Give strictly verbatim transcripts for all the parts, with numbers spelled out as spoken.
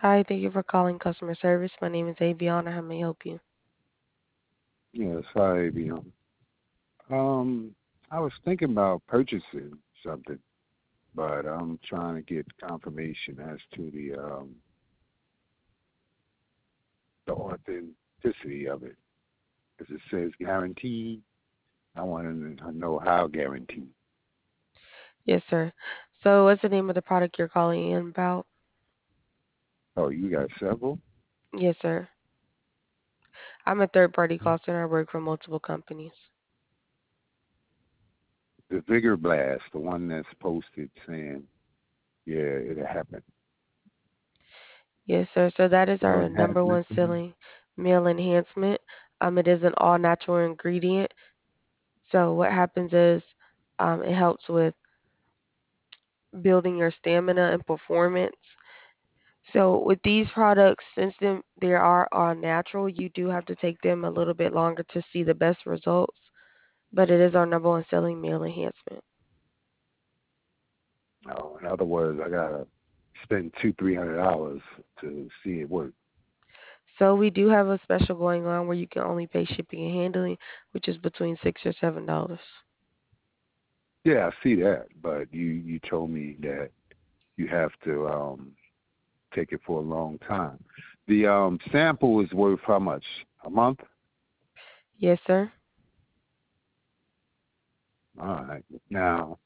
Hi, thank you for calling customer service. My name is Aviana. How may I help you? Yes, hi, Beyond. Um, I was thinking about purchasing something, but I'm trying to get confirmation as to the um the authenticity of it. Because it says guaranteed. I want to know how guaranteed. Yes, sir. So, what's the name of the product you're calling in about? Oh, you got several? Yes, sir. I'm a third party call center. I work for multiple companies. The Vigor Blast, the one that's posted saying, yeah, it happened. Yes, sir. So, that is No our number enhancement one for me? selling meal enhancement. Um, it is an all natural ingredient. So, what happens is um, it helps with building your stamina and performance. So, with these products, since them, they are all natural, you do have to take them a little bit longer to see the best results. But it is our number one selling meal enhancement. No, in other words, I gotta spend two, three hundred dollars to see it work. So we do have a special going on where you can only pay shipping and handling, which is between six or seven dollars. Yeah, I see that, but you you told me that you have to um take it for a long time. The um sample is worth how much? A month? Yes, sir. All right. Now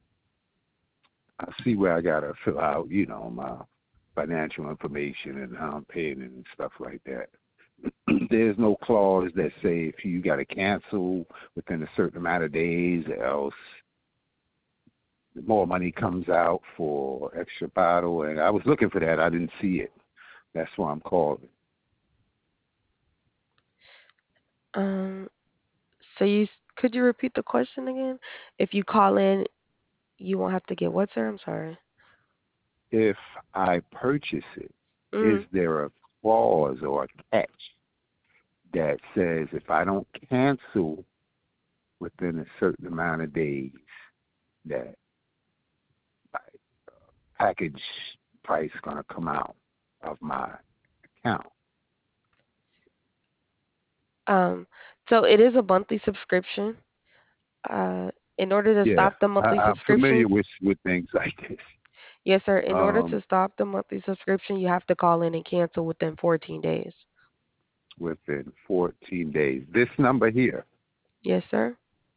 I see where I gotta fill out, you know, my financial information and how I'm paying and stuff like that. There's no clause that say if you gotta cancel within a certain amount of days, or else more money comes out for extra bottle. And I was looking for that. I didn't see it. That's why I'm calling. Um. So you could you repeat the question again? If you call in, you won't have to get what, sir? I'm sorry. If I purchase it, is Mm. there a clause or a catch that says if I don't cancel within a certain amount of days, that my package price is going to come out of my account? Um. So it is a monthly subscription. Uh. In order to Yeah, stop the I, monthly I'm familiar subscriptions, with with things like this. yes, sir. In order Um, to stop the monthly subscription, you have to call in and cancel within fourteen days. within fourteen days. This number here, Yes, sir.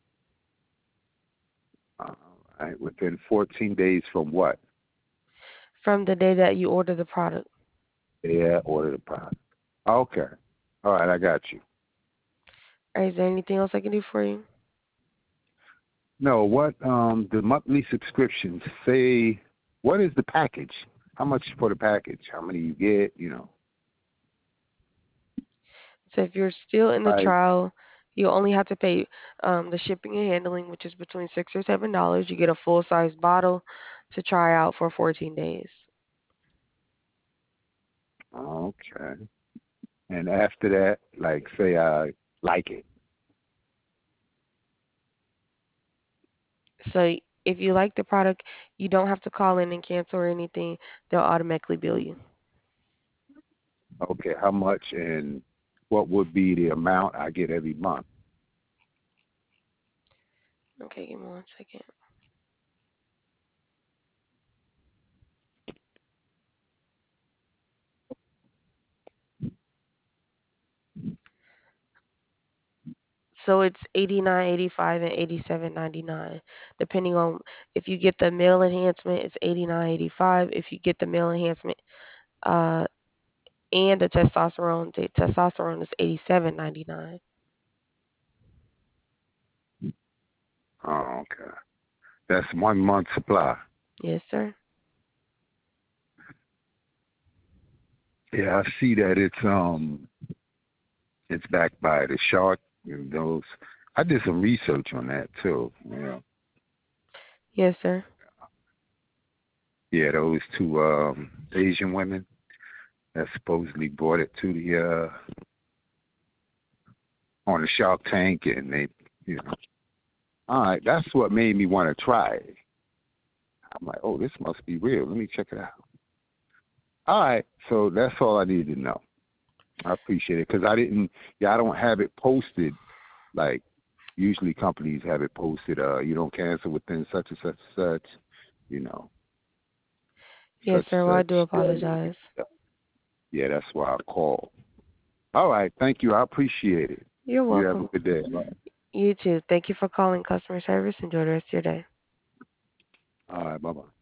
uh, right, within fourteen days from what? From the day that you order the product. Yeah, order the product. Okay. All right, I got you. All right, is there anything else I can do for you? No, what um the monthly subscriptions say? What is the package? How much for the package? How many you get? You know, So if you're still in the like trial, you only have to pay um, the shipping and handling, which is between six or seven dollars. You get a full size bottle to try out for fourteen days. okay. And after that, like say I like it. So if you like the product, you don't have to call in and cancel or anything. They'll automatically bill you. Okay, how much and what would be the amount I get every month? Okay, give me one second. So it's eighty nine, eighty five, and eighty seven ninety nine, depending on if you get the meal enhancement. It's eighty nine, eighty five. If you get the meal enhancement, uh, and the testosterone. The testosterone is eighty seven ninety nine. Oh, okay. That's one month supply. Yes, sir. Yeah, I see that it's um it's backed by the shark and those. I did some research on that too. Yeah, Yes, sir. yeah, those two um Asian women that supposedly brought it to the uh on the Shark Tank, and they, you know, all right, that's what made me want to try it. I'm like, oh, this must be real. Let me check it out. All right. So that's all I need to know. I appreciate it because I didn't. Yeah, I don't have it posted. Like usually companies have it posted. Uh, you don't cancel within such and such and such. You know, Yes, such sir. Well, I such. do Uh, apologize. yeah, that's why I called. All right. Thank you. I appreciate it. You're You have a welcome. good day. All right. You too. Thank you for calling customer service. Enjoy the rest of your day. All right. Bye bye.